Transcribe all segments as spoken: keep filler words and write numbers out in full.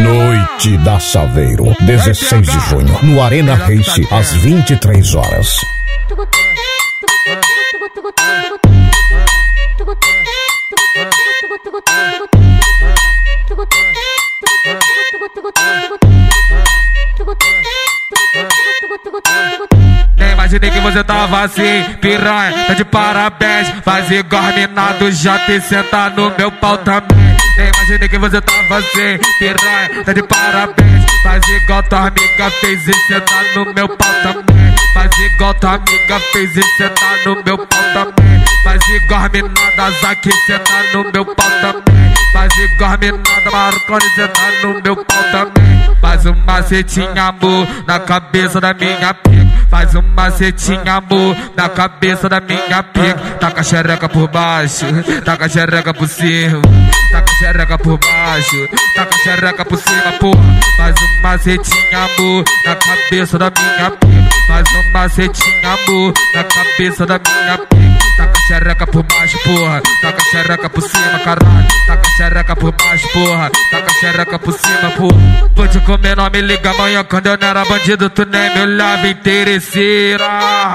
Noite da Saveiro, dezesseis de junho, no Arena Race, às vinte e três horas. Nem imaginei que você tava assim, piranha, tá de parabéns. Faz igual a mina do J e senta no meu pau também. Nem imaginei que você tava assim, piranha, tá de parabéns. Faz igual tua amiga fez e senta no meu pau também. Faz igual tua amiga fez e senta no meu pau também. Faz igual a mina da Zack e senta no meu pau também. Faz igual a mina da Marconi e senta no meu pau também. Faz um macetinho, amor, na cabeça da minha pica. Faz um macetinho, amor, na cabeça da minha pica. Taca a xereca por baixo, taca a xereca por cima. Taca a xereca por baixo, taca a xereca por cima, porra. Faz um macetinho, amor, na cabeça da minha pica. Faz um macetinho, amor, na cabeça da minha pica. Taca a xereca por baixo, porra. Taca a xereca por cima, caralho. Taca a xereca por baixo, porra. Taca a xereca por cima, porra. Vou te comer, não me liga amanhã. Quando eu não era bandido, tu nem me olhava, interesseira,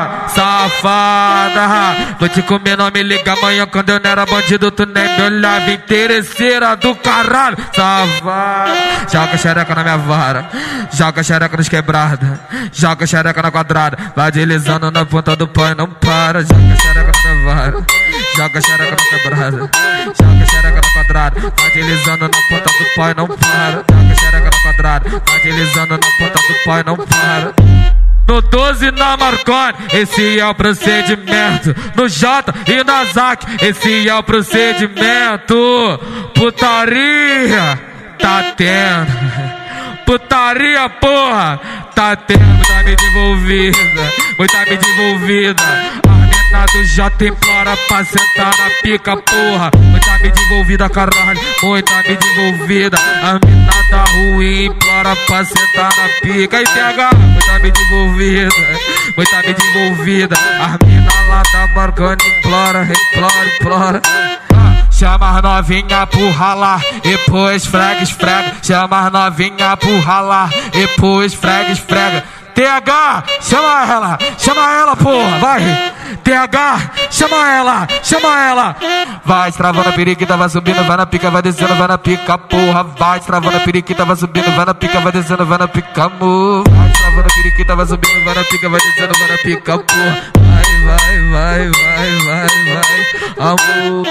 safada. Vou te comer, não me liga amanhã. Quando eu não era bandido, tu nem me olhava, interesseira do caralho, safada. Joga a xereca na minha vara, joga a xereca nos quebrada, joga a xereca na quadrada. Vai deslizando na ponta do pão e não para. Joga a xereca na minha vara, joga a xereca na quebrada, joga a xereca na quadrada. Vai deslizando na ponta do pão e não para. Joga a xereca na quadrada, vai deslizando na ponta do pão e não para. No doze na Marconi, esse é o procedimento. No J e na Zack, esse é o procedimento. Putaria, tá tendo. Putaria, porra, tá tendo. Muita mídia envolvida, muita mídia envolvida. A mina do J implora pra sentar na pica, porra. Muita mídia envolvida, caralho, muita mídia envolvida. A mina da ruim implora pra sentar na pica. E T H, muita mídia envolvida, muita mídia envolvida. A mina lá da Marconi implora, implora, implora. Chama as novinha pro ralar, e pô esfrega, esfrega. Chama as novinha pro ralar, e pô esfrega, esfrega. T H, chama ela, chama ela, porra, vai. T H, chama ela, chama ela. Vai estravando a periquita, vai subindo, vai na pica, vai descendo, vai na pica, porra. Vai estravando a periquita, vai subindo, vai na pica, vai descendo, vai na pica, amor. Vai estravando a periquita, vai subindo, vai na pica, vai descendo, vai na pica, porra. Vai, vai, vai, vai, vai, vai, amor.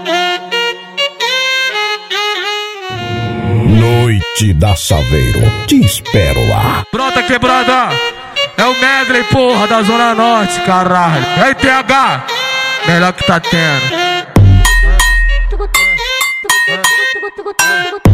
Noite da Saveiro, te espero lá. Pronta, quebrada, é o medley, porra, da Zona Norte, caralho. E aí, T H, melhor que tá tendo.